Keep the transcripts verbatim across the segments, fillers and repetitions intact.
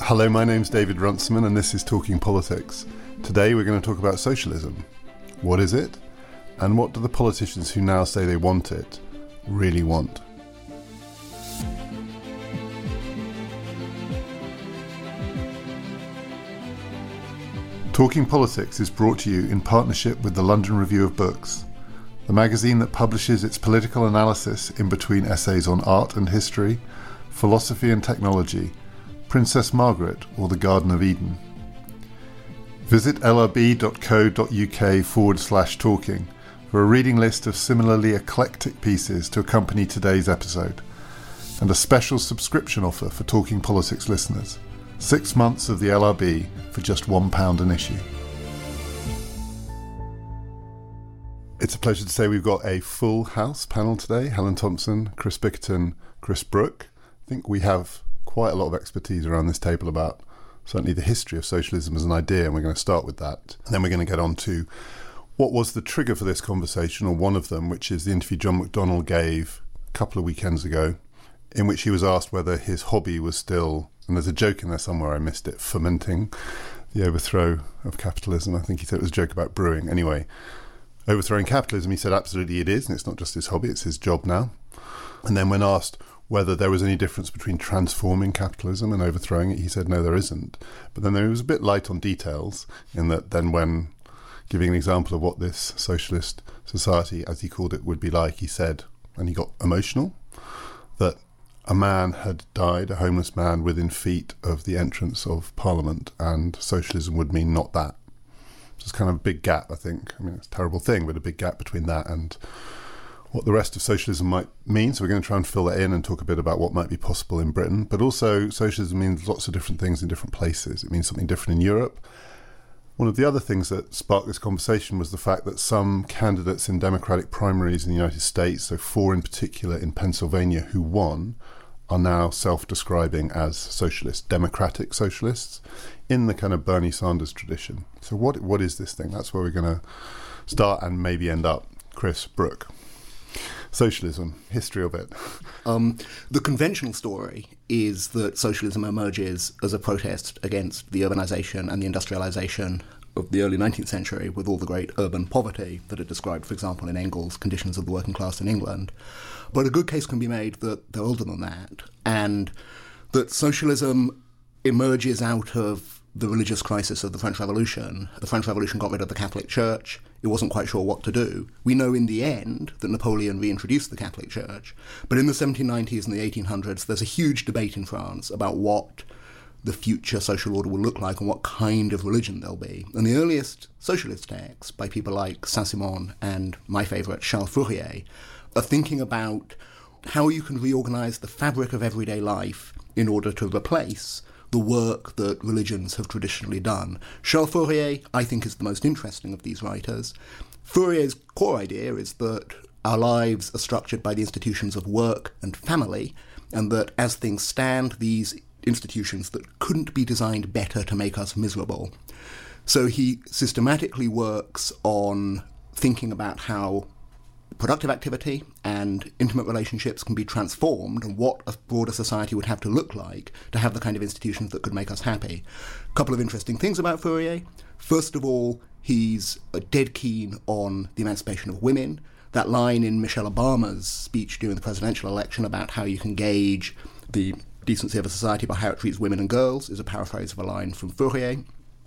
Hello, my name's David Runciman and this is Talking Politics. Today we're going to talk about socialism. What is it? And what do the politicians who now say they want it really want? Talking Politics is brought to you in partnership with the London Review of Books, the magazine that publishes its political analysis in between essays on art and history, philosophy and technology, Princess Margaret or the Garden of Eden. Visit lrb.co.uk forward slash talking for a reading list of similarly eclectic pieces to accompany today's episode, and a special subscription offer for Talking Politics listeners. Six months of the L R B for just one pound an issue. It's a pleasure to say we've got a full house panel today. Helen Thompson, Chris Bickerton, Chris Brooke. I think we have quite a lot of expertise around this table about certainly the history of socialism as an idea, and we're going to start with that. And then we're going to get on to what was the trigger for this conversation, or one of them, which is the interview John McDonnell gave a couple of weekends ago, in which he was asked whether his hobby was still, and there's a joke in there somewhere, I missed it, fomenting the overthrow of capitalism. I think he said it was a joke about brewing. Anyway, overthrowing capitalism, he said absolutely it is, and it's not just his hobby, it's his job now. And then when asked whether there was any difference between transforming capitalism and overthrowing it, he said no, there isn't. But then there was a bit light on details, in that then when giving an example of what this socialist society, as he called it, would be like, he said, and he got emotional, that a man had died, a homeless man, within feet of the entrance of Parliament, and socialism would mean not that. So it's kind of a big gap, I think. I mean, it's a terrible thing, but a big gap between that and what the rest of socialism might mean. So we're going to try and fill that in and talk a bit about what might be possible in Britain. But also, socialism means lots of different things in different places. It means something different in Europe. One of the other things that sparked this conversation was the fact that some candidates in Democratic primaries in the United States, so four in particular in Pennsylvania who won, are now self-describing as socialists, democratic socialists, in the kind of Bernie Sanders tradition. So what what is this thing? That's where we're going to start and maybe end up. Chris Brooke. Socialism, history of it. Um, the conventional story is that socialism emerges as a protest against the urbanisation and the industrialisation of the early nineteenth century, with all the great urban poverty that are described, for example, in Engels' Conditions of the Working Class in England. But a good case can be made that they're older than that, and that socialism emerges out of the religious crisis of the French Revolution. The French Revolution got rid of the Catholic Church. It wasn't quite sure what to do. We know in the end that Napoleon reintroduced the Catholic Church. But in the seventeen nineties and the eighteen hundreds, there's a huge debate in France about what the future social order will look like and what kind of religion there'll be. And the earliest socialist texts by people like Saint-Simon and my favourite, Charles Fourier, are thinking about how you can reorganise the fabric of everyday life in order to replace the work that religions have traditionally done. Charles Fourier, I think, is the most interesting of these writers. Fourier's core idea is that our lives are structured by the institutions of work and family, and that as things stand, these institutions that couldn't be designed better to make us miserable. So he systematically works on thinking about how productive activity and intimate relationships can be transformed, and what a broader society would have to look like to have the kind of institutions that could make us happy. A couple of interesting things about Fourier. First of all, he's dead keen on the emancipation of women. That line in Michelle Obama's speech during the presidential election about how you can gauge the decency of a society by how it treats women and girls is a paraphrase of a line from Fourier.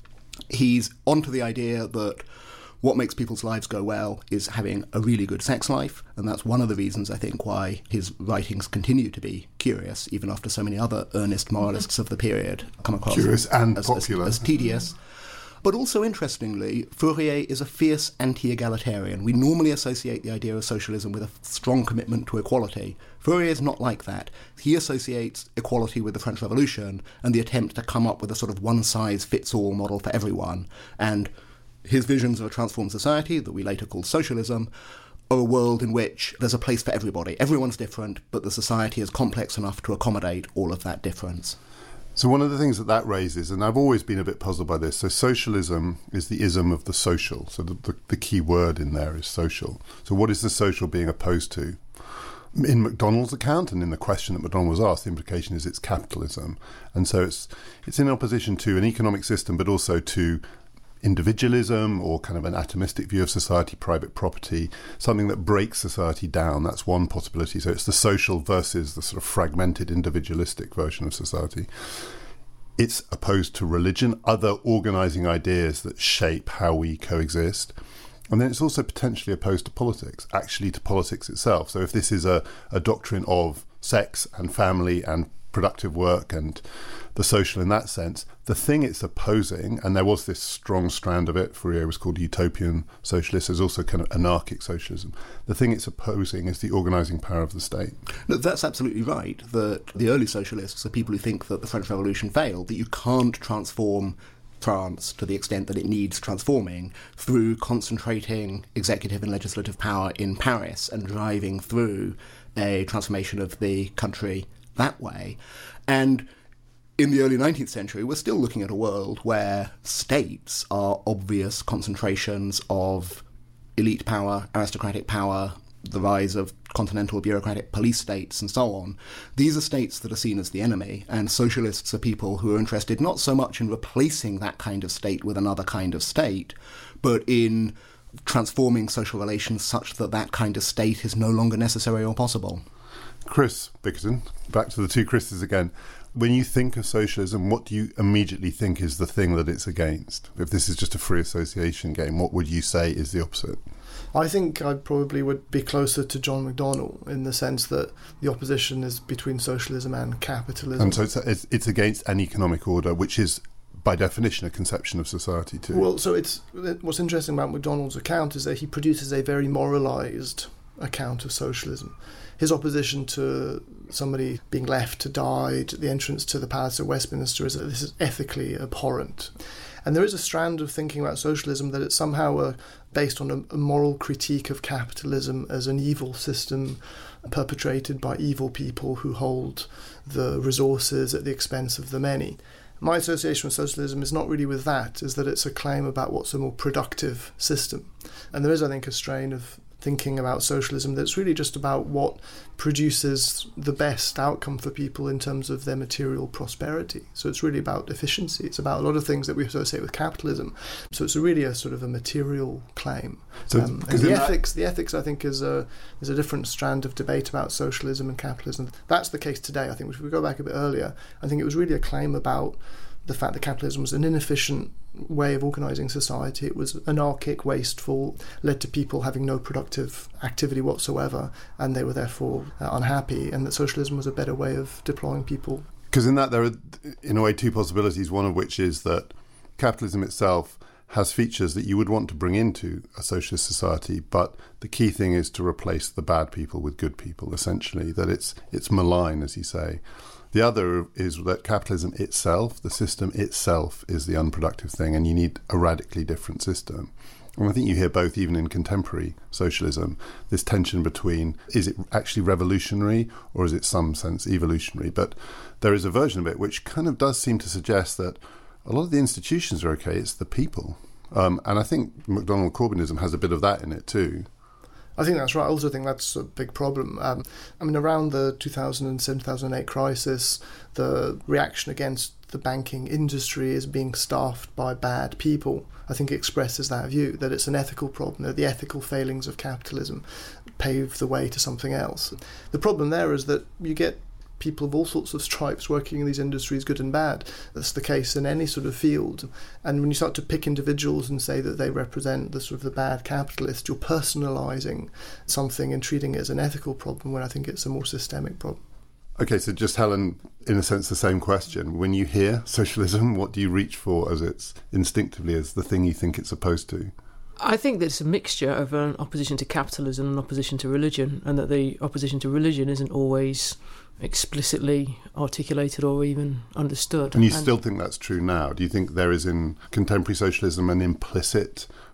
He's onto the idea that what makes people's lives go well is having a really good sex life, and that's one of the reasons, I think, why his writings continue to be curious, even after so many other earnest moralists of the period come across curious and as, popular. As, as tedious. But also, interestingly, Fourier is a fierce anti-egalitarian. We normally associate the idea of socialism with a strong commitment to equality. Fourier is not like that. He associates equality with the French Revolution and the attempt to come up with a sort of one-size-fits-all model for everyone. And his visions of a transformed society, that we later called socialism, are a world in which there's a place for everybody. Everyone's different, but the society is complex enough to accommodate all of that difference. So one of the things that that raises, and I've always been a bit puzzled by this, so socialism is the ism of the social. So the, the, the key word in there is social. So what is the social being opposed to? In McDonald's account and in the question that McDonald was asked, the implication is it's capitalism. And so it's it's in opposition to an economic system, but also to individualism or kind of an atomistic view of society, private property, something that breaks society down. That's one possibility. So it's the social versus the sort of fragmented individualistic version of society. It's opposed to religion, other organising ideas that shape how we coexist. And then it's also potentially opposed to politics, actually to politics itself. So if this is a, a doctrine of sex and family and productive work and the social in that sense, the thing it's opposing, and there was this strong strand of it, Fourier was called utopian socialist, there's also kind of anarchic socialism. The thing it's opposing is the organising power of the state. No, that's absolutely right, that the early socialists are people who think that the French Revolution failed, that you can't transform France to the extent that it needs transforming through concentrating executive and legislative power in Paris and driving through a transformation of the country that way. And in the early nineteenth century, we're still looking at a world where states are obvious concentrations of elite power, aristocratic power, the rise of continental bureaucratic police states and so on. These are states that are seen as the enemy, and socialists are people who are interested not so much in replacing that kind of state with another kind of state, but in transforming social relations such that that kind of state is no longer necessary or possible. Chris Bickerton, back to the two Chris's again. When you think of socialism, what do you immediately think is the thing that it's against? If this is just a free association game, what would you say is the opposite? I think I probably would be closer to John McDonnell in the sense that the opposition is between socialism and capitalism. And so it's, it's, it's against an economic order, which is, by definition, a conception of society too. Well, so it's what's interesting about McDonnell's account is that he produces a very moralised account of socialism. His opposition to somebody being left to die at the entrance to the Palace at Westminster is that this is ethically abhorrent. And there is a strand of thinking about socialism that it's somehow uh, based on a, a moral critique of capitalism as an evil system perpetrated by evil people who hold the resources at the expense of the many. My association with socialism is not really with that, is that it's a claim about what's a more productive system. And there is, I think, a strain of thinking about socialism that's really just about what produces the best outcome for people in terms of their material prosperity. So it's really about efficiency. It's about a lot of things that we associate with capitalism. So it's really a sort of a material claim. So, um, and the ethics, the ethics, I think, is a is a different strand of debate about socialism and capitalism. That's the case today. I think if we go back a bit earlier, I think it was really a claim about the fact that capitalism was an inefficient way of organising society. It was anarchic, wasteful, led to people having no productive activity whatsoever, and they were therefore uh, unhappy, and that socialism was a better way of deploying people. Because in that there are, in a way, two possibilities, one of which is that capitalism itself has features that you would want to bring into a socialist society, but the key thing is to replace the bad people with good people, essentially, that it's it's malign, as you say. The other is that capitalism itself, the system itself, is the unproductive thing, and you need a radically different system. And I think you hear both, even in contemporary socialism, this tension between, is it actually revolutionary or is it some sense evolutionary? But there is a version of it which kind of does seem to suggest that a lot of the institutions are okay, it's the people. Um, and I think McDonnell Corbynism has a bit of that in it too. I think that's right. I also think that's a big problem. Um, I mean, around the two thousand seven, two thousand eight crisis, the reaction against the banking industry is being staffed by bad people. I think it expresses that view, that it's an ethical problem, that the ethical failings of capitalism pave the way to something else. The problem there is that you get people of all sorts of stripes working in these industries, good and bad. That's the case in any sort of field. And when you start to pick individuals and say that they represent the sort of the bad capitalist, you're personalising something and treating it as an ethical problem when I think it's a more systemic problem. Okay, so just Helen, in a sense, the same question. When you hear socialism, what do you reach for as it's instinctively as the thing you think it's opposed to? I think that it's a mixture of an opposition to capitalism and opposition to religion, and that the opposition to religion isn't always explicitly articulated or even understood. And you and still think that's true now? Do you think there is in contemporary socialism an implicit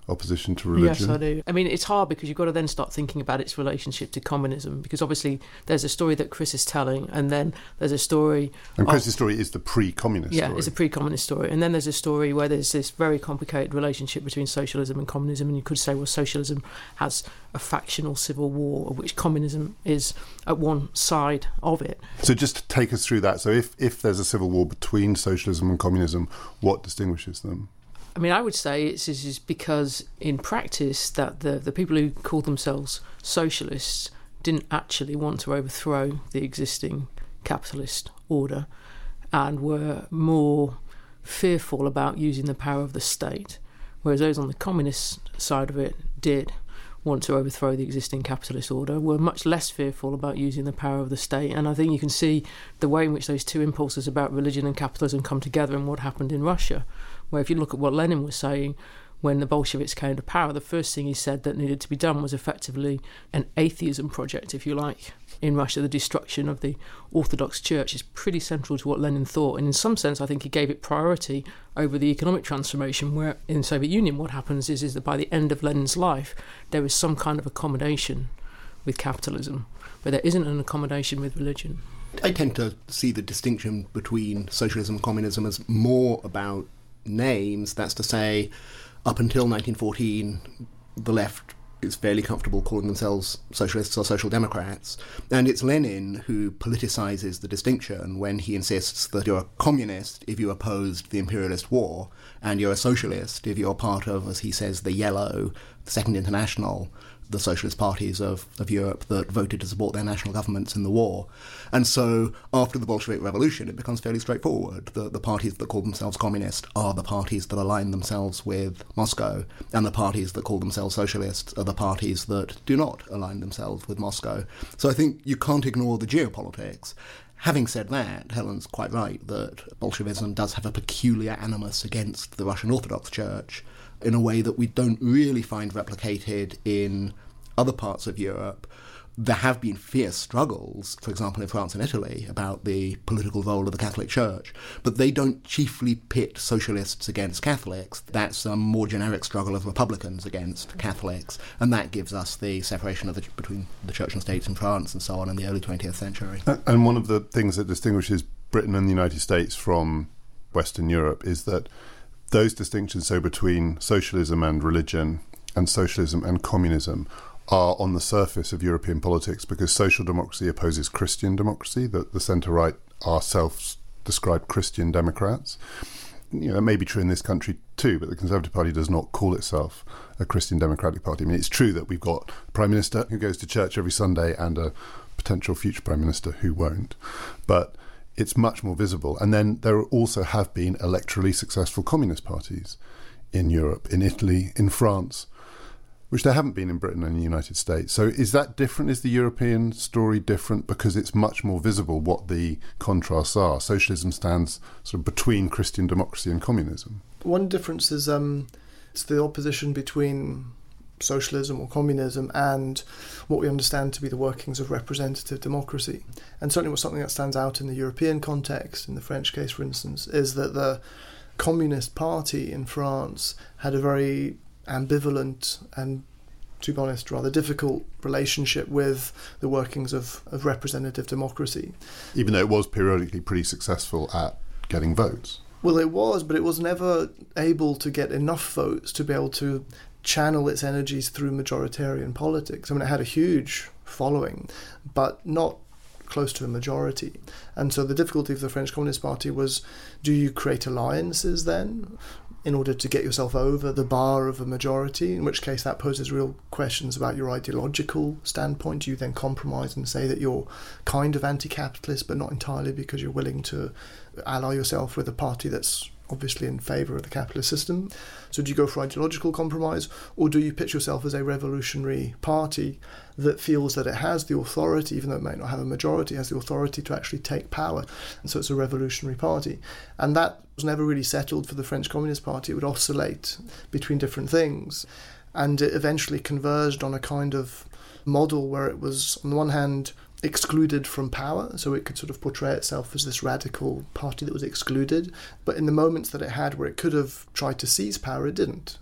opposition to religion? Yes, I do. I mean, it's hard because you've got to then start thinking about its relationship to communism, because obviously there's a story that Chris is telling, and then there's a story... And Chris's of, story is the pre-communist yeah, story. it's a pre-communist story. And then there's a story where there's this very complicated relationship between socialism and communism, and you could say, well, socialism has a factional civil war, of which communism is at one side of it. So just take us through that. So if, if there's a civil war between socialism and communism, what distinguishes them? I mean, I would say it's, it's because in practice that the, the people who called themselves socialists didn't actually want to overthrow the existing capitalist order and were more fearful about using the power of the state, whereas those on the communist side of it did want to overthrow the existing capitalist order, were much less fearful about using the power of the state. And I think you can see the way in which those two impulses about religion and capitalism come together in what happened in Russia, where if you look at what Lenin was saying when the Bolsheviks came to power, the first thing he said that needed to be done was effectively an atheism project, if you like. In Russia, the destruction of the Orthodox Church is pretty central to what Lenin thought, and in some sense I think he gave it priority over the economic transformation, where in the Soviet Union what happens is, is that by the end of Lenin's life there is some kind of accommodation with capitalism, but there isn't an accommodation with religion. I tend to see the distinction between socialism and communism as more about names. That's to say, up until nineteen fourteen, the left is fairly comfortable calling themselves socialists or social democrats, and it's Lenin who politicizes the distinction when he insists that you're a communist if you opposed the imperialist war, and you're a socialist if you're part of, as he says, the Yellow, the Second International, the socialist parties of, of Europe that voted to support their national governments in the war. And so after the Bolshevik Revolution, it becomes fairly straightforward. The, the parties that call themselves communist are the parties that align themselves with Moscow, and the parties that call themselves socialists are the parties that do not align themselves with Moscow. So I think you can't ignore the geopolitics. Having said that, Helen's quite right that Bolshevism does have a peculiar animus against the Russian Orthodox Church in a way that we don't really find replicated in other parts of Europe. There have been fierce struggles, for example in France and Italy, about the political role of the Catholic Church, but they don't chiefly pit socialists against Catholics. That's a more generic struggle of Republicans against Catholics, and that gives us the separation of the, between the Church and State in France and so on in the early twentieth century. And one of the things that distinguishes Britain and the United States from Western Europe is that those distinctions, so between socialism and religion and socialism and communism, are on the surface of European politics, because social democracy opposes Christian democracy. The, the centre-right are self-described Christian Democrats. You know, it may be true in this country too, but the Conservative Party does not call itself a Christian Democratic Party. I mean, it's true that we've got a Prime Minister who goes to church every Sunday and a potential future Prime Minister who won't. But it's much more visible. And then there also have been electorally successful communist parties in Europe, in Italy, in France, which there haven't been in Britain and the United States. So is that different? Is the European story different because it's much more visible what the contrasts are? Socialism stands sort of between Christian democracy and communism. One difference is um, it's the opposition between socialism or communism and what we understand to be the workings of representative democracy. And certainly something that stands out in the European context, in the French case for instance, is that the Communist Party in France had a very ambivalent and, to be honest, rather difficult relationship with the workings of, of representative democracy. Even though it was periodically pretty successful at getting votes. Well, it was, but it was never able to get enough votes to be able to channel its energies through majoritarian politics. I mean, it had a huge following, but not close to a majority. And so the difficulty of the French Communist Party was, do you create alliances then in order to get yourself over the bar of a majority, in which case that poses real questions about your ideological standpoint. Do you then compromise and say that you're kind of anti-capitalist, but not entirely, because you're willing to ally yourself with a party that's obviously in favour of the capitalist system? So do you go for ideological compromise, or do you pitch yourself as a revolutionary party that feels that it has the authority, even though it may not have a majority, has the authority to actually take power, and so it's a revolutionary party? And that was never really settled for the French Communist Party. It would oscillate between different things, and it eventually converged on a kind of model where it was, on the one hand, excluded from power, so it could sort of portray itself as this radical party that was excluded, but in the moments that it had where it could have tried to seize power, it didn't.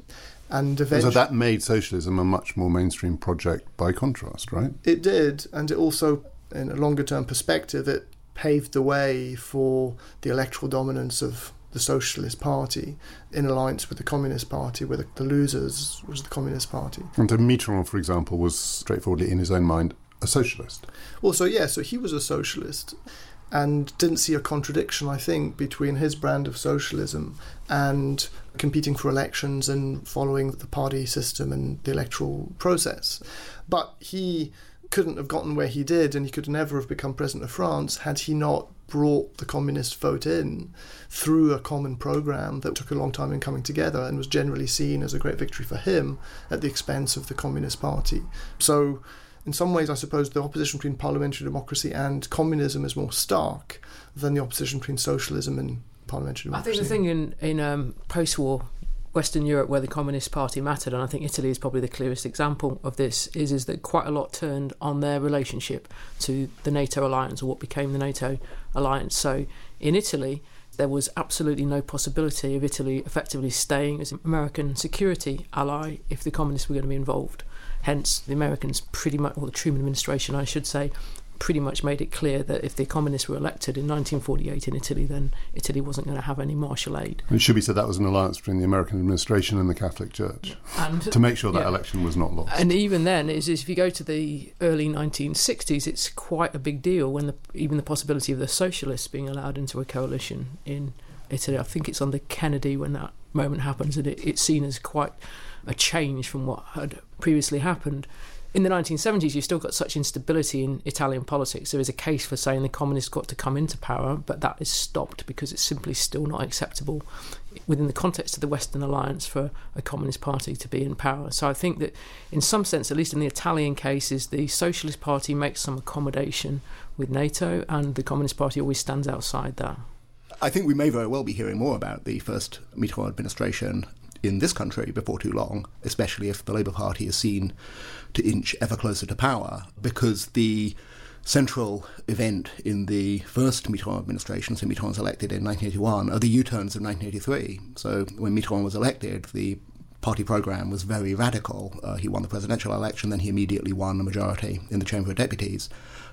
And so eventually, that made socialism a much more mainstream project by contrast, right? it did, and it also, in a longer term perspective, it paved the way for the electoral dominance of the Socialist Party in alliance with the Communist Party, where the, the losers was the Communist Party. And so Mitterrand, for example, was straightforwardly, in his own mind, a socialist. Well, so yeah, so he was a socialist and didn't see a contradiction, I think, between his brand of socialism and competing for elections and following the party system and the electoral process. But he couldn't have gotten where he did, and he could never have become president of France had he not brought the communist vote in through a common programme that took a long time in coming together and was generally seen as a great victory for him at the expense of the Communist Party. So in some ways, I suppose the opposition between parliamentary democracy and communism is more stark than the opposition between socialism and parliamentary democracy. I think the thing in, in um, post-war Western Europe where the Communist Party mattered, and I think Italy is probably the clearest example of this, is, is that quite a lot turned on their relationship to the NATO alliance, or what became the NATO alliance. So in Italy, there was absolutely no possibility of Italy effectively staying as an American security ally if the communists were going to be involved. Hence, the Americans pretty much, or the Truman administration, I should say, pretty much made it clear that if the communists were elected in nineteen forty-eight in Italy, then Italy wasn't going to have any martial aid. And it should be said that was an alliance between the American administration and the Catholic Church and, to make sure that yeah. election was not lost. And even then, is if you go to the early nineteen sixties, it's quite a big deal when the, even the possibility of the socialists being allowed into a coalition in Italy. I think it's under Kennedy when that moment happens, and it, it's seen as quite a change from what had previously happened. In the nineteen seventies, you've still got such instability in Italian politics. There is a case for saying the communists got to come into power, but that is stopped because it's simply still not acceptable within the context of the Western alliance for a communist party to be in power. So I think that in some sense, at least in the Italian case, is the Socialist Party makes some accommodation with NATO, and the Communist Party always stands outside that. I think we may very well be hearing more about the first Mitterrand administration in this country before too long, especially if the Labour Party is seen to inch ever closer to power, because the central event in the first Mitterrand administration, so Mitterrand was elected in nineteen eighty-one, are the U-turns of nineteen eighty-three. So when Mitterrand was elected, the party programme was very radical. Uh, he won the presidential election, then he immediately won a majority in the Chamber of Deputies.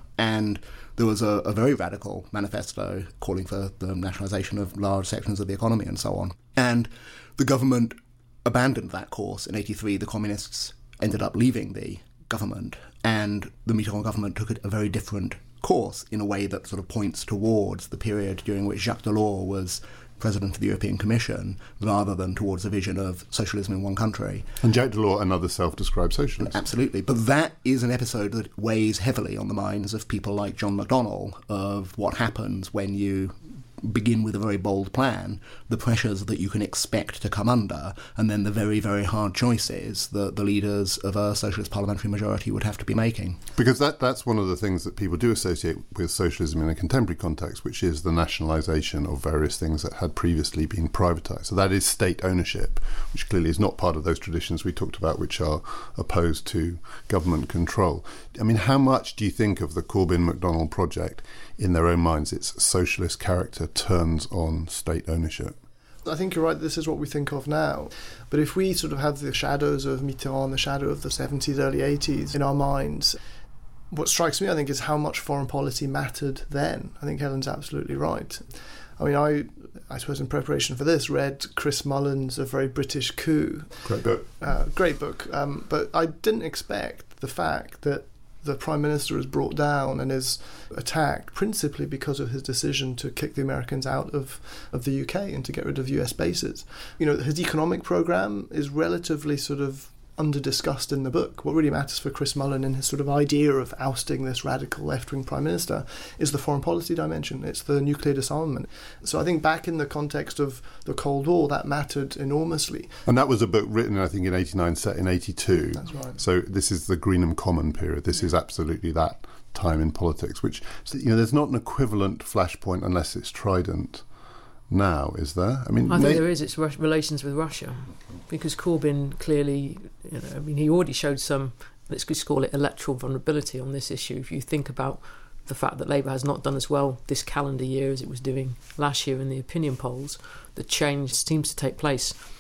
And there was a, a very radical manifesto calling for the nationalisation of large sections of the economy and so on. And the government abandoned that course. In eighty-three, the communists ended up leaving the government, and the Mitterrand government took a very different course in a way that sort of points towards the period during which Jacques Delors was president of the European Commission, rather than towards a vision of socialism in one country. And Jacques Delors, another self-described socialist. Absolutely. But that is an episode that weighs heavily on the minds of people like John McDonnell, of what happens when you begin with a very bold plan, the pressures that you can expect to come under, and then the very, very hard choices that the leaders of a socialist parliamentary majority would have to be making. Because that that's one of the things that people do associate with socialism in a contemporary context, which is the nationalisation of various things that had previously been privatised. So that is state ownership, which clearly is not part of those traditions we talked about, which are opposed to government control. I mean, how much do you think of the Corbyn-McDonnell project, in their own minds, its socialist character turns on state ownership? I think you're right, this is what we think of now. But if we sort of have the shadows of Mitterrand, the shadow of the seventies, early eighties in our minds, what strikes me, I think, is how much foreign policy mattered then. I think Helen's absolutely right. I mean, I, I suppose in preparation for this, read Chris Mullen's A Very British Coup. Great book. Uh, great book. Um, but I didn't expect the fact that the Prime Minister is brought down and is attacked principally because of his decision to kick the Americans out of, of the U K and to get rid of U S bases. You know, his economic programme is relatively sort of under-discussed in the book. What really matters for Chris Mullen in his sort of idea of ousting this radical left-wing Prime Minister is the foreign policy dimension. It's the nuclear disarmament. So I think back in the context of the Cold War, that mattered enormously. And that was a book written, I think, in eighty-nine, set in eighty-two. That's right. So this is the Greenham Common period. This is absolutely that time in politics, which, you know, there's not an equivalent flashpoint unless it's Trident now, is there? I mean, I think may- there is. It's Rus- relations with Russia, because Corbyn clearly, you know, I mean, he already showed some, let's just call it electoral vulnerability on this issue. If you think about the fact that Labour has not done as well this calendar year as it was doing last year in the opinion polls, the change seems to take place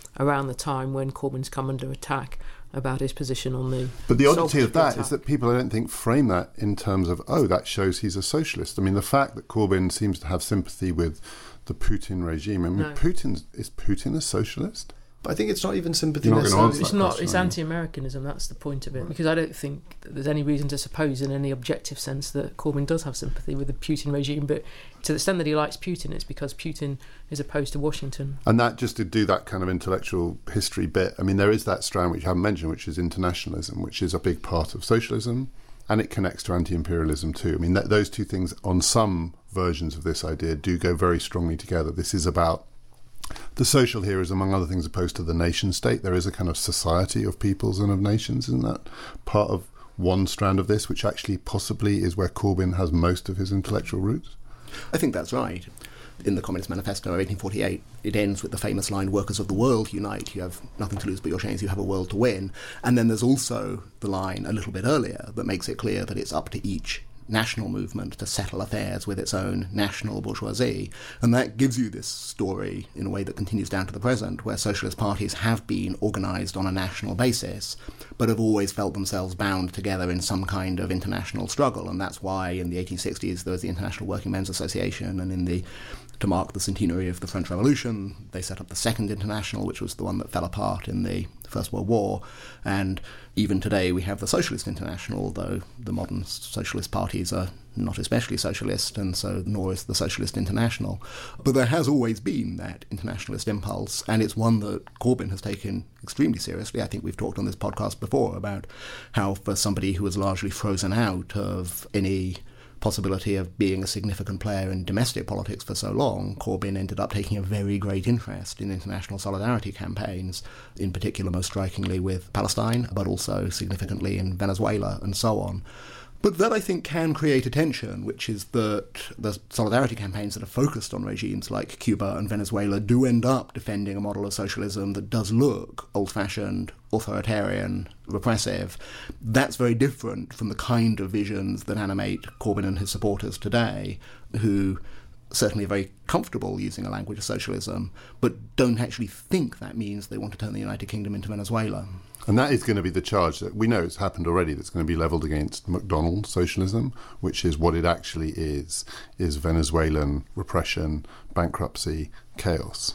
around the time when Corbyn's come under attack about his position on the... But the oddity of that attack. is that people, I don't think, frame that in terms of, oh, that shows he's a socialist. I mean, the fact that Corbyn seems to have sympathy with the Putin regime, I mean, No. Putin, is Putin a socialist? But I think it's not even sympathy You're not gonna necessarily. answer It's that not. question, It's are you? anti-Americanism. That's the point of it. Because I don't think that there's any reason to suppose, in any objective sense, that Corbyn does have sympathy with the Putin regime. But to the extent that he likes Putin, it's because Putin is opposed to Washington. And that, just to do that kind of intellectual history bit, I mean, there is that strand which you haven't mentioned, which is internationalism, which is a big part of socialism, and it connects to anti-imperialism too. I mean, that, those two things, on some versions of this idea, do go very strongly together. This is about... The social here is, among other things, opposed to the nation state. There is a kind of society of peoples and of nations, isn't that part of one strand of this, which actually possibly is where Corbyn has most of his intellectual roots? I think that's right. In the Communist Manifesto of eighteen forty-eight, it ends with the famous line, "Workers of the world, unite. You have nothing to lose but your chains. You have a world to win." And then there's also the line a little bit earlier that makes it clear that it's up to each national movement to settle affairs with its own national bourgeoisie. And that gives you this story in a way that continues down to the present, where socialist parties have been organised on a national basis, but have always felt themselves bound together in some kind of international struggle. And that's why in the eighteen sixties there was the International Working Men's Association, and in the to mark the centenary of the French Revolution, they set up the Second International, which was the one that fell apart in the First World War. And even today we have the Socialist International, although the modern socialist parties are not especially socialist, and so nor is the Socialist International. But there has always been that internationalist impulse, and it's one that Corbyn has taken extremely seriously. I think we've talked on this podcast before about how, for somebody who was largely frozen out of any possibility of being a significant player in domestic politics for so long, Corbyn ended up taking a very great interest in international solidarity campaigns, in particular most strikingly with Palestine, but also significantly in Venezuela and so on. But that, I think, can create a tension, which is that the solidarity campaigns that are focused on regimes like Cuba and Venezuela do end up defending a model of socialism that does look old-fashioned, authoritarian, repressive. That's very different from the kind of visions that animate Corbyn and his supporters today, who certainly are very comfortable using a language of socialism, but don't actually think that means they want to turn the United Kingdom into Venezuela. And that is going to be the charge that we know it's happened already, that's going to be levelled against McDonnell socialism, which is what it actually is, is Venezuelan repression, bankruptcy, chaos.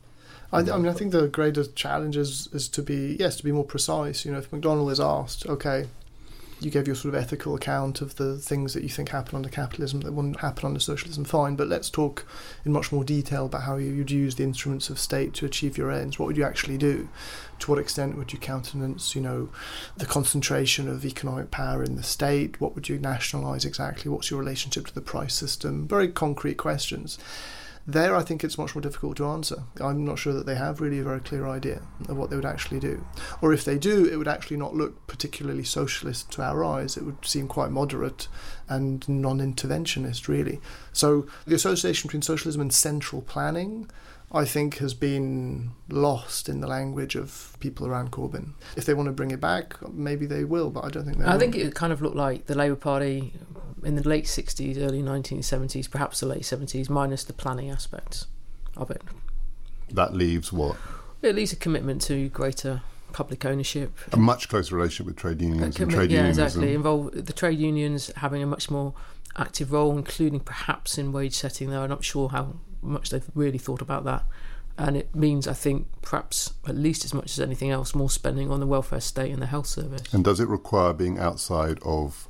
I, I mean, I think the greater challenge is, is to be, yes, to be more precise. You know, if McDonnell is asked, okay, you gave your sort of ethical account of the things that you think happen under capitalism that wouldn't happen under socialism, fine, but let's talk in much more detail about how you'd use the instruments of state to achieve your ends. What would you actually do? To what extent would you countenance, you know, the concentration of economic power in the state? What would you nationalise exactly? What's your relationship to the price system? Very concrete questions. There, I think it's much more difficult to answer. I'm not sure that they have really a very clear idea of what they would actually do. Or if they do, it would actually not look particularly socialist to our eyes. It would seem quite moderate and non-interventionist, really. So the association between socialism and central planning, I think, has been lost in the language of people around Corbyn. If they want to bring it back, maybe they will, but I don't think they will. I think it kind of looked like the Labour Party in the late sixties, early nineteen seventies, perhaps the late seventies, minus the planning aspects of it. That leaves what? It leaves a commitment to greater public ownership. A much closer relationship with trade unions and trade yeah, unionism. exactly. Involve the trade unions having a much more active role, including perhaps in wage setting, though I'm not sure how much they've really thought about that. And it means, I think, perhaps at least as much as anything else, more spending on the welfare state and the health service. And does it require being outside of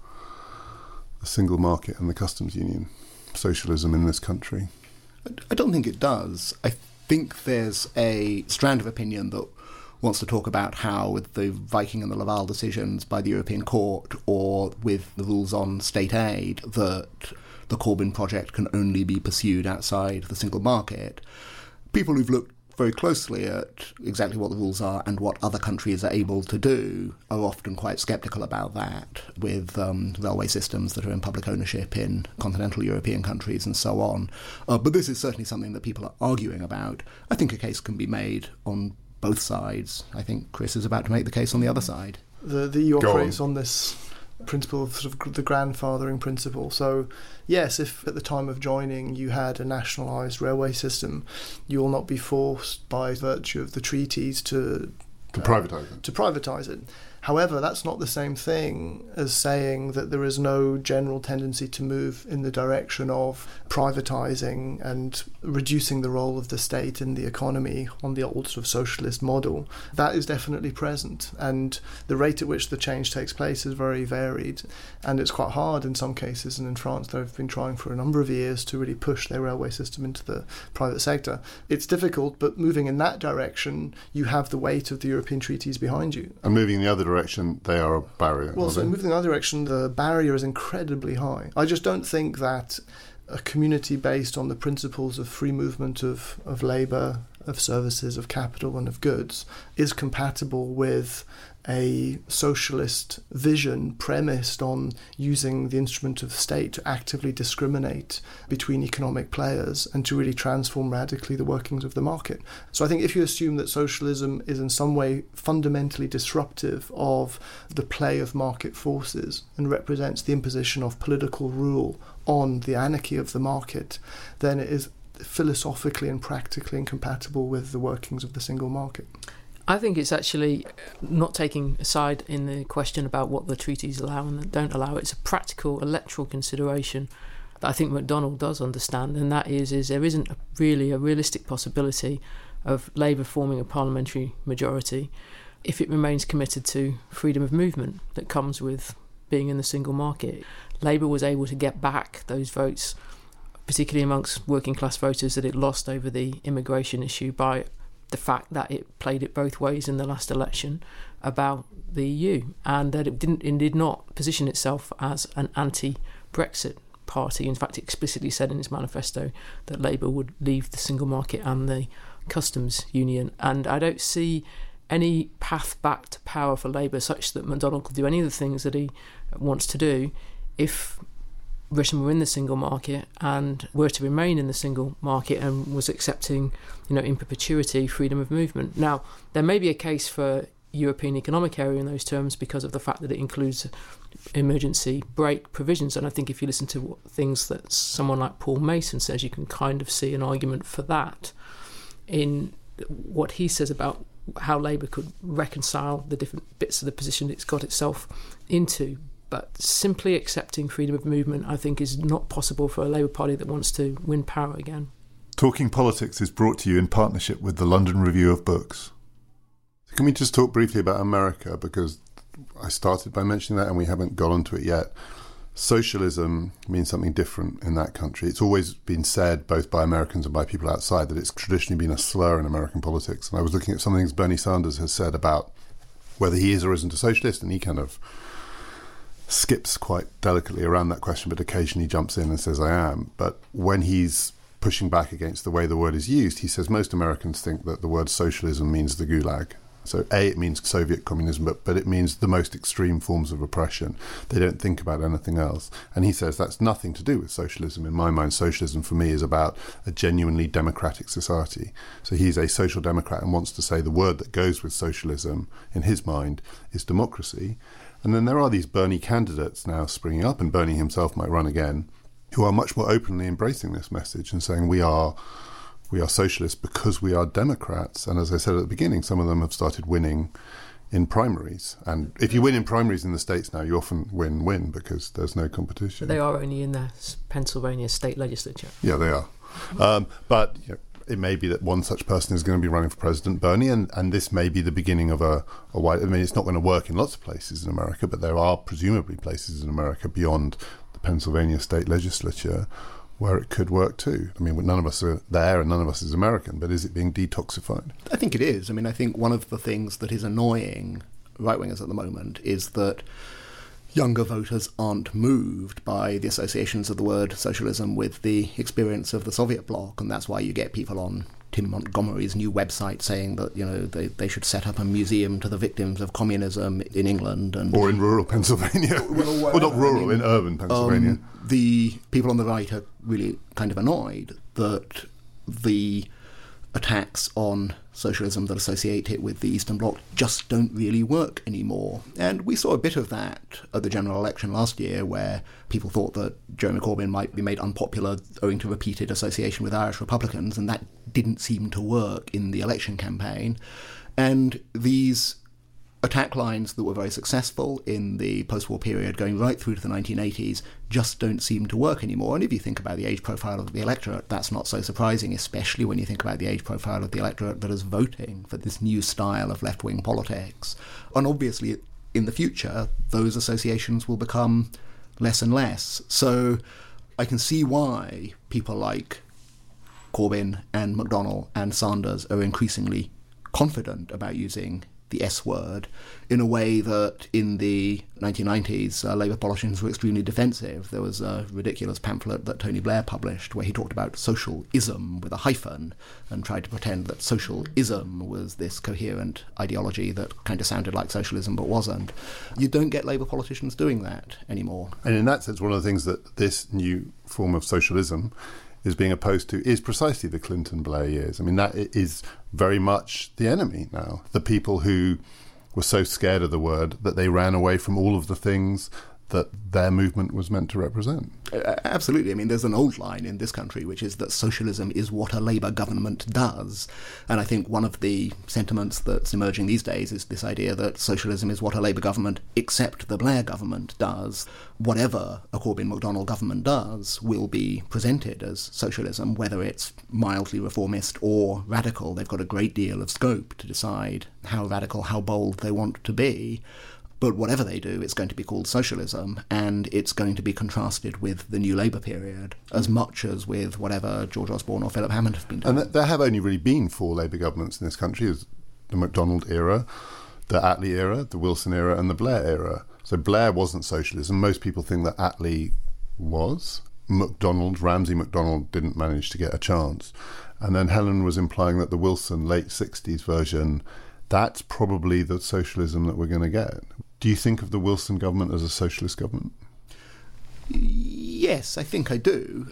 the single market and the customs union, socialism in this country? I don't think it does. I think there's a strand of opinion that wants to talk about how, with the Viking and the Laval decisions by the European Court, or with the rules on state aid, that the Corbyn project can only be pursued outside the single market. People who've looked very closely at exactly what the rules are and what other countries are able to do are often quite sceptical about that, with um, railway systems that are in public ownership in continental European countries and so on. Uh, but this is certainly something that people are arguing about. I think a case can be made on both sides. I think Chris is about to make the case on the other side. The, the E U Go operates on. on this principle of sort of the grandfathering principle. So yes, if at the time of joining you had a nationalised railway system, you will not be forced by virtue of the treaties to to privatise it. To privatise it. However, that's not the same thing as saying that there is no general tendency to move in the direction of privatising and reducing the role of the state in the economy on the old sort of socialist model. That is definitely present, and the rate at which the change takes place is very varied, and it's quite hard in some cases. And in France, they've been trying for a number of years to really push their railway system into the private sector. It's difficult, but moving in that direction, you have the weight of the European treaties behind you. And moving in the other direction, direction, they are a barrier. Well, so they? moving in the other direction, the barrier is incredibly high. I just don't think that a community based on the principles of free movement of, of labour, of services, of capital and of goods is compatible with a socialist vision premised on using the instrument of the state to actively discriminate between economic players and to really transform radically the workings of the market. So I think if you assume that socialism is in some way fundamentally disruptive of the play of market forces and represents the imposition of political rule on the anarchy of the market, then it is philosophically and practically incompatible with the workings of the single market. I think it's actually not taking a side in the question about what the treaties allow and don't allow. It's a practical electoral consideration that I think McDonnell does understand, and that is, is there isn't a really a realistic possibility of Labour forming a parliamentary majority if it remains committed to freedom of movement that comes with being in the single market. Labour was able to get back those votes, particularly amongst working class voters, that it lost over the immigration issue by the fact that it played it both ways in the last election about the E U, and that it didn't it did not position itself as an anti-Brexit party. In fact, it explicitly said in its manifesto that Labour would leave the single market and the customs union. And I don't see any path back to power for Labour such that McDonnell could do any of the things that he wants to do if Britain were in the single market and were to remain in the single market and was accepting, you know, in perpetuity freedom of movement. Now, there may be a case for European Economic Area in those terms because of the fact that it includes emergency brake provisions, and I think if you listen to what, things that someone like Paul Mason says, you can kind of see an argument for that in what he says about how Labour could reconcile the different bits of the position it's got itself into. But simply accepting freedom of movement, I think, is not possible for a Labour Party that wants to win power again. Talking Politics is brought to you in partnership with the London Review of Books. Can we just talk briefly about America? Because I started by mentioning that and we haven't got onto it yet. Socialism means something different in that country. It's always been said, both by Americans and by people outside, that it's traditionally been a slur in American politics. And I was looking at some things Bernie Sanders has said about whether he is or isn't a socialist, and he kind of skips quite delicately around that question, but occasionally jumps in and says, I am. But when he's pushing back against the way the word is used, he says most Americans think that the word socialism means the gulag. So A, it means Soviet communism, but, but it means the most extreme forms of oppression. They don't think about anything else. And he says that's nothing to do with socialism. In my mind, socialism for me is about a genuinely democratic society. So he's a social democrat and wants to say the word that goes with socialism, in his mind, is democracy. And then there are these Bernie candidates now springing up, and Bernie himself might run again, who are much more openly embracing this message and saying we are we are socialists because we are Democrats. And as I said at the beginning, some of them have started winning in primaries. And if you win in primaries in the States now, you often win-win because there's no competition. But they are only in the Pennsylvania state legislature. Yeah, they are. Um, but you know, it may be that one such person is going to be running for president, Bernie, and, and this may be the beginning of a, a wide... I mean, it's not going to work in lots of places in America, but there are presumably places in America beyond the Pennsylvania state legislature where it could work too. I mean, none of us are there and none of us is American, but is it being detoxified? I think it is. I mean, I think one of the things that is annoying right-wingers at the moment is that younger voters aren't moved by the associations of the word socialism with the experience of the Soviet bloc, and that's why you get people on Tim Montgomery's new website saying that, you know, they, they should set up a museum to the victims of communism in England. And or in rural Pennsylvania. Well, well, not rural, I mean, in urban Pennsylvania. Um, the people on the right are really kind of annoyed that the attacks on socialism that associate it with the Eastern Bloc just don't really work anymore. And we saw a bit of that at the general election last year, where people thought that Jeremy Corbyn might be made unpopular owing to repeated association with Irish Republicans, and that didn't seem to work in the election campaign. And these attack lines that were very successful in the post-war period going right through to the nineteen eighties just don't seem to work anymore. And if you think about the age profile of the electorate, that's not so surprising, especially when you think about the age profile of the electorate that is voting for this new style of left-wing politics. And obviously, in the future, those associations will become less and less. So I can see why people like Corbyn and McDonnell and Sanders are increasingly confident about using the S word in a way that in the nineteen nineties uh, Labour politicians were extremely defensive. There was a ridiculous pamphlet that Tony Blair published where he talked about socialism with a hyphen and tried to pretend that socialism was this coherent ideology that kind of sounded like socialism but wasn't. You don't get Labour politicians doing that anymore. And in that sense, one of the things that this new form of socialism is being opposed to is precisely the Clinton-Blair years. I mean, that is very much the enemy now. The people who were so scared of the word that they ran away from all of the things that their movement was meant to represent. Uh, absolutely. I mean, there's an old line in this country, which is that socialism is what a Labour government does. And I think one of the sentiments that's emerging these days is this idea that socialism is what a Labour government, except the Blair government, does. Whatever a Corbyn-McDonnell government does will be presented as socialism, whether it's mildly reformist or radical. They've got a great deal of scope to decide how radical, how bold they want to be. But whatever they do, it's going to be called socialism, and it's going to be contrasted with the New Labour period as much as with whatever George Osborne or Philip Hammond have been doing. And th- there have only really been four Labour governments in this country: is the MacDonald era, the Attlee era, the Wilson era, and the Blair era. So Blair wasn't socialism. Most people think that Attlee was. MacDonald, Ramsay MacDonald, didn't manage to get a chance. And then Helen was implying that the Wilson late sixties version, that's probably the socialism that we're going to get. Do you think of the Wilson government as a socialist government? Yes, I think I do.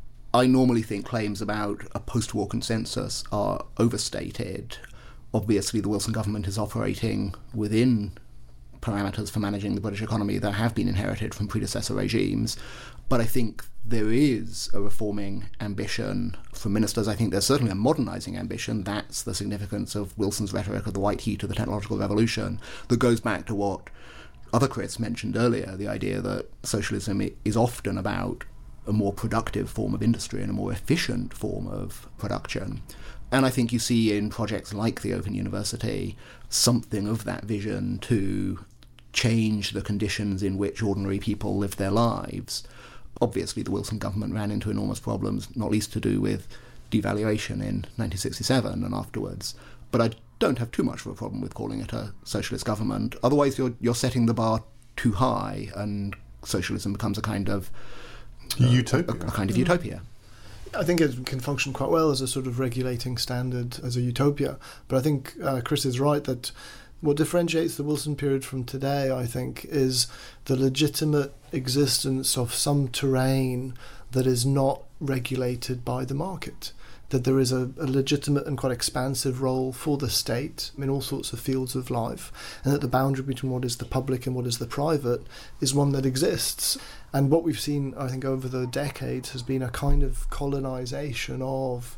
I normally think claims about a post-war consensus are overstated. Obviously, the Wilson government is operating within parameters for managing the British economy that have been inherited from predecessor regimes. But I think there is a reforming ambition from ministers. I think there's certainly a modernising ambition. That's the significance of Wilson's rhetoric of the white heat of the technological revolution that goes back to what other Chris mentioned earlier, the idea that socialism is often about a more productive form of industry and a more efficient form of production. And I think you see in projects like the Open University something of that vision to change the conditions in which ordinary people live their lives. Obviously, the Wilson government ran into enormous problems, not least to do with devaluation in nineteen sixty-seven and afterwards. But I don't have too much of a problem with calling it a socialist government. Otherwise, you're you're setting the bar too high, and socialism becomes a kind of uh, utopia. A, a kind of utopia. I think it can function quite well as a sort of regulating standard, as a utopia. But I think uh, Chris is right that what differentiates the Wilson period from today, I think, is the legitimate existence of some terrain that is not regulated by the market. That there is a, a legitimate and quite expansive role for the state in all sorts of fields of life, and that the boundary between what is the public and what is the private is one that exists. And what we've seen, I think, over the decades has been a kind of colonisation of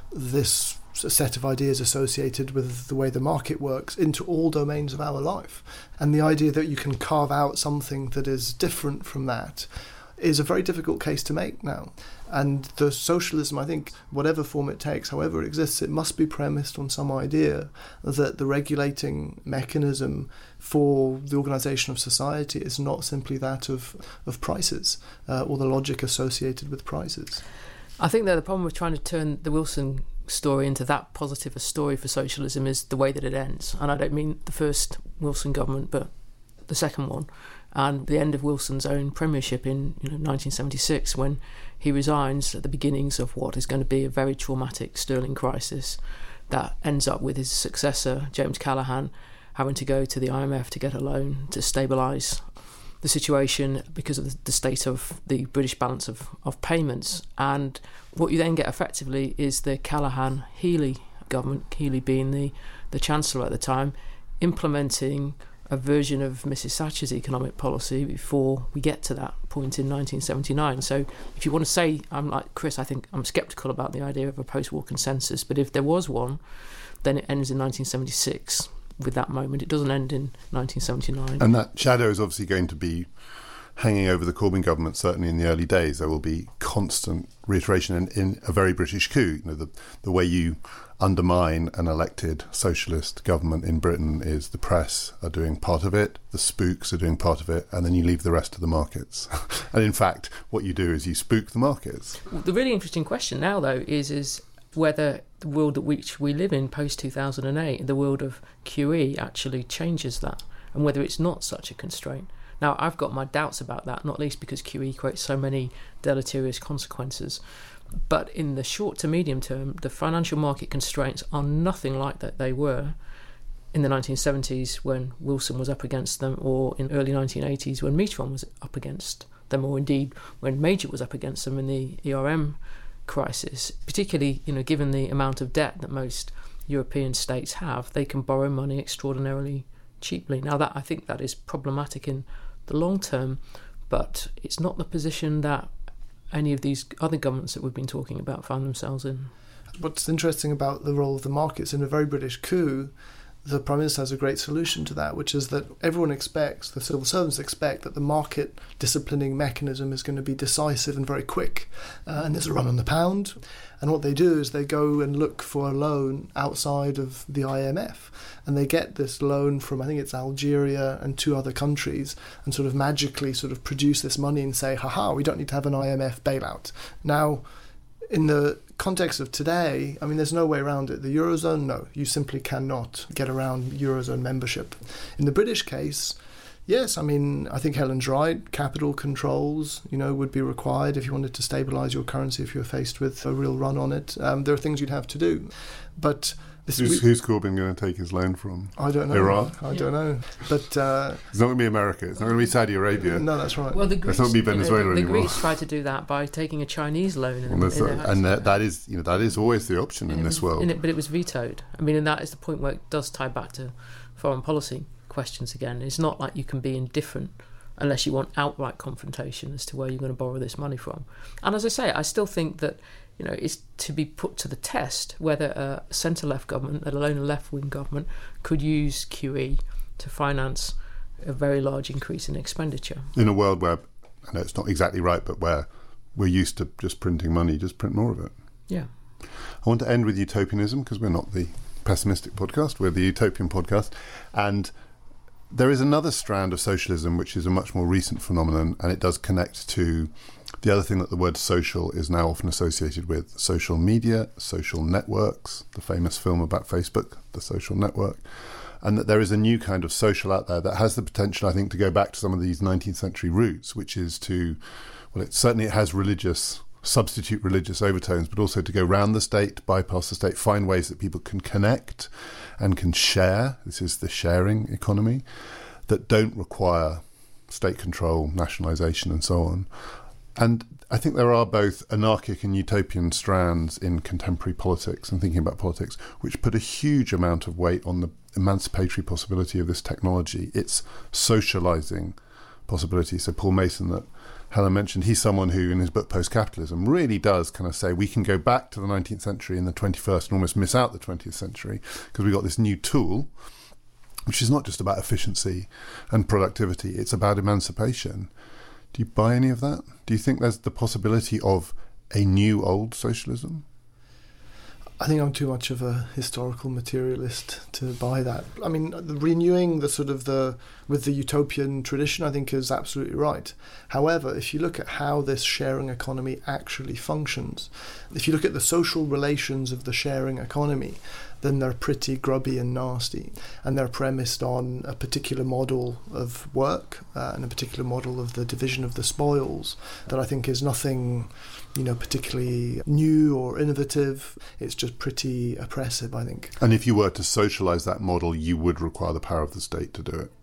this set of ideas associated with the way the market works into all domains of our life. And the idea that you can carve out something that is different from that is a very difficult case to make now. And the socialism, I think, whatever form it takes, however it exists, it must be premised on some idea that the regulating mechanism for the organisation of society is not simply that of, of prices uh, or the logic associated with prices. I think that the problem with trying to turn the Wilson story into that positive a story for socialism is the way that it ends. And I don't mean the first Wilson government, but the second one. And the end of Wilson's own premiership in you know, nineteen seventy-six, when he resigns at the beginnings of what is going to be a very traumatic sterling crisis that ends up with his successor, James Callaghan, having to go to the I M F to get a loan to stabilise the situation because of the state of the British balance of, of payments. And what you then get effectively is the Callaghan-Healey government, Healey being the, the Chancellor at the time, implementing a version of Missus Thatcher's economic policy before we get to that point in nineteen seventy-nine. So if you want to say, I'm like Chris, I think I'm sceptical about the idea of a post-war consensus, but if there was one, then it ends in nineteen seventy-six with that moment. It doesn't end in nineteen seventy-nine. And that shadow is obviously going to be hanging over the Corbyn government, certainly in the early days. There will be constant reiteration in, in a very British coup. You know, the, the way you undermine an elected socialist government in Britain is the press are doing part of it, the spooks are doing part of it, and then you leave the rest to the markets. And in fact, what you do is you spook the markets. The really interesting question now, though, is is whether the world at which we live in post two thousand eight, the world of Q E, actually changes that, and whether it's not such a constraint. Now, I've got my doubts about that, not least because Q E creates so many deleterious consequences. But in the short to medium term, the financial market constraints are nothing like that they were in the nineteen seventies when Wilson was up against them, or in early nineteen eighties when Mitterrand was up against them, or indeed when Major was up against them in the E R M crisis. Particularly, you know, given the amount of debt that most European states have, they can borrow money extraordinarily cheaply. Now, that I think that is problematic in the long term, but it's not the position that any of these other governments that we've been talking about found themselves in. What's interesting about the role of the markets in a very British coup, the Prime Minister has a great solution to that, which is that everyone expects, the civil servants expect, that the market disciplining mechanism is going to be decisive and very quick. Uh, and there's a run on the pound. And what they do is they go and look for a loan outside of the I M F. And they get this loan from, I think it's Algeria and two other countries, and sort of magically sort of produce this money and say, haha, we don't need to have an I M F bailout. Now, in the context of today, I mean, there's no way around it. The Eurozone, no, you simply cannot get around Eurozone membership. In the British case, yes, I mean, I think Helen's right. Capital controls, you know, would be required if you wanted to stabilise your currency, if you were faced with a real run on it. Um, there are things you'd have to do. But this who's, who's Corbyn going to take his loan from? I don't know. Iran? I don't know. But uh, it's not going to be America. It's not going to be Saudi Arabia. No, that's right. Well, the Greeks, it's not going to be Venezuela you know, the, the anymore. Greeks tried to do that by taking a Chinese loan. In, well, in a, and that, that is, you know, that is always the option in this was, world. It, but it was vetoed. I mean, and that is the point where it does tie back to foreign policy questions again. It's not like you can be indifferent unless you want outright confrontation as to where you're going to borrow this money from. And as I say, I still think that, you know, it's to be put to the test whether a centre-left government, let alone a left-wing government, could use Q E to finance a very large increase in expenditure. In a world where, I know it's not exactly right, but where we're used to just printing money, just print more of it. Yeah. I want to end with utopianism, because we're not the pessimistic podcast, we're the utopian podcast. And there is another strand of socialism which is a much more recent phenomenon, and it does connect to the other thing that the word social is now often associated with: social media, social networks, the famous film about Facebook, The Social Network, and that there is a new kind of social out there that has the potential, I think, to go back to some of these nineteenth century roots, which is to, well, it certainly it has religious, substitute religious overtones, but also to go round the state, bypass the state, find ways that people can connect and can share. This is the sharing economy that don't require state control, nationalisation and so on. And I think there are both anarchic and utopian strands in contemporary politics and thinking about politics, which put a huge amount of weight on the emancipatory possibility of this technology, its socialising possibility. So Paul Mason, that Helen mentioned, he's someone who, in his book Post-Capitalism, really does kind of say we can go back to the nineteenth century and the twenty-first and almost miss out the twentieth century because we've got this new tool, which is not just about efficiency and productivity, it's about emancipation. Do you buy any of that? Do you think there's the possibility of a new old socialism? I think I'm too much of a historical materialist to buy that. I mean, the renewing the sort of the with the utopian tradition, I think, is absolutely right. However, if you look at how this sharing economy actually functions, if you look at the social relations of the sharing economy, then they're pretty grubby and nasty, and they're premised on a particular model of work uh, and a particular model of the division of the spoils that I think is nothing, you know, particularly new or innovative. It's just pretty oppressive, I think. And if you were to socialise that model, you would require the power of the state to do it?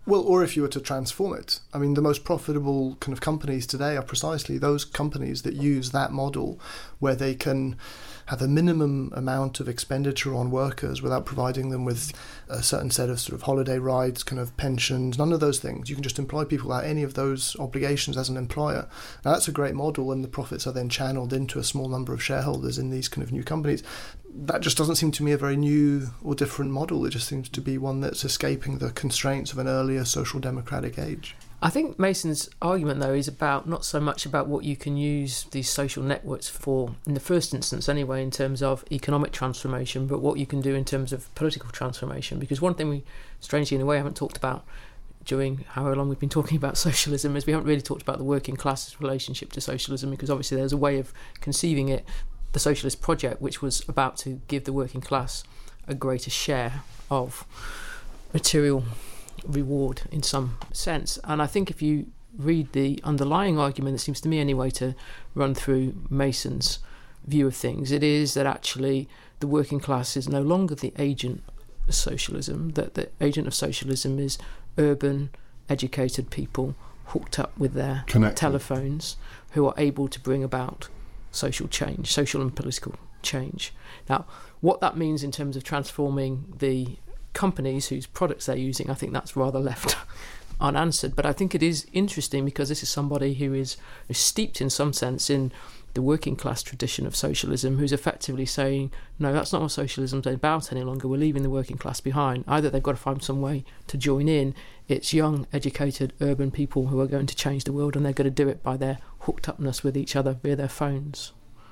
Well, or if you were to transform it. I mean, the most profitable kind of companies today are precisely those companies that use that model where they can have a minimum amount of expenditure on workers without providing them with a certain set of sort of holiday rights, kind of pensions, none of those things. You can just employ people without any of those obligations as an employer. Now, that's a great model, and the profits are then channeled into a small number of shareholders in these kind of new companies. That just doesn't seem to me a very new or different model. It just seems to be one that's escaping the constraints of an earlier social democratic age. I think Mason's argument, though, is about not so much about what you can use these social networks for, in the first instance anyway, in terms of economic transformation, but what you can do in terms of political transformation. Because one thing we, strangely in a way, haven't talked about during however long we've been talking about socialism is we haven't really talked about the working class's relationship to socialism, because obviously there's a way of conceiving it, the socialist project, which was about to give the working class a greater share of material reward in some sense. And I think if you read the underlying argument, it seems to me anyway to run through Mason's view of things, it is that actually the working class is no longer the agent of socialism, that the agent of socialism is urban, educated people hooked up with their Connected. telephones who are able to bring about social change, social and political change. Now, what that means in terms of transforming the companies whose products they're using, I think that's rather left unanswered. But I think it is interesting because this is somebody who is, is steeped in some sense in the working class tradition of socialism, who's effectively saying, no, that's not what socialism's about any longer. We're leaving the working class behind. Either they've got to find some way to join in. It's young, educated, urban people who are going to change the world, and they're going to do it by their hooked upness with each other via their phones.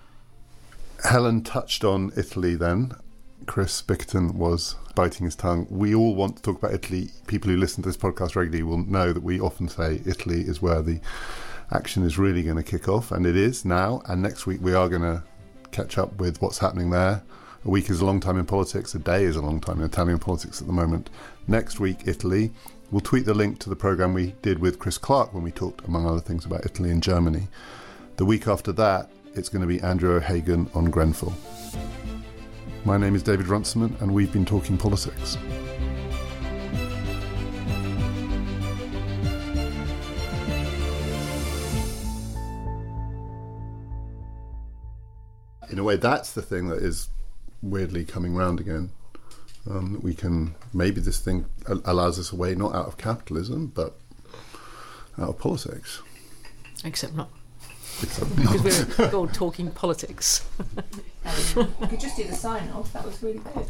Helen touched on Italy then. Chris Bickerton was biting his tongue. We all want to talk about Italy. People who listen to this podcast regularly will know that we often say Italy is where the action is really going to kick off, and it is now. And next week we are going to catch up with what's happening there. A week is a long time in politics. A day is a long time in Italian politics at the moment. Next week, Italy. We'll tweet the link to the programme we did with Chris Clark when we talked, among other things, about Italy and Germany. The week after that, it's going to be Andrew O'Hagan on Grenfell. My name is David Runciman, and we've been talking politics. In a way, that's the thing that is weirdly coming round again. Um, that we can, maybe this thing allows us a way not out of capitalism, but out of politics. Except not. Except not. Because we're all talking politics. um, you could just do the sign off, that was really good.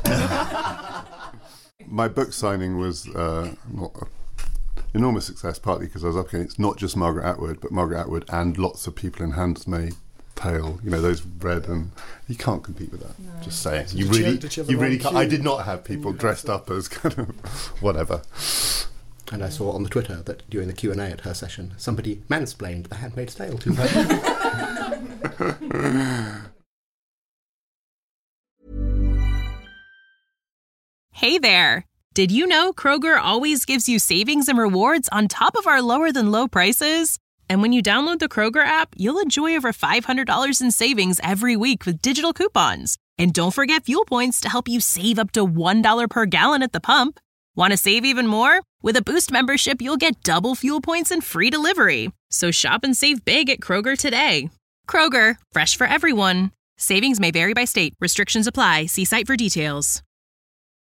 My book signing was uh, not an enormous success, partly because I was up against not just Margaret Atwood, but Margaret Atwood and lots of people in Handmaid's Tale, you know, those red, and you can't compete with that. No. Just saying. You did really, you, did you, you really can't. I did not have people dressed up as kind of whatever. And I saw on the Twitter that during the Q and A at her session, somebody mansplained The Handmaid's Tale to her. Hey there! Did you know Kroger always gives you savings and rewards on top of our lower-than-low prices? And when you download the Kroger app, you'll enjoy over five hundred dollars in savings every week with digital coupons. And don't forget fuel points to help you save up to one dollar per gallon at the pump. Want to save even more? With a Boost membership, you'll get double fuel points and free delivery. So shop and save big at Kroger today. Kroger, fresh for everyone. Savings may vary by state. Restrictions apply. See site for details.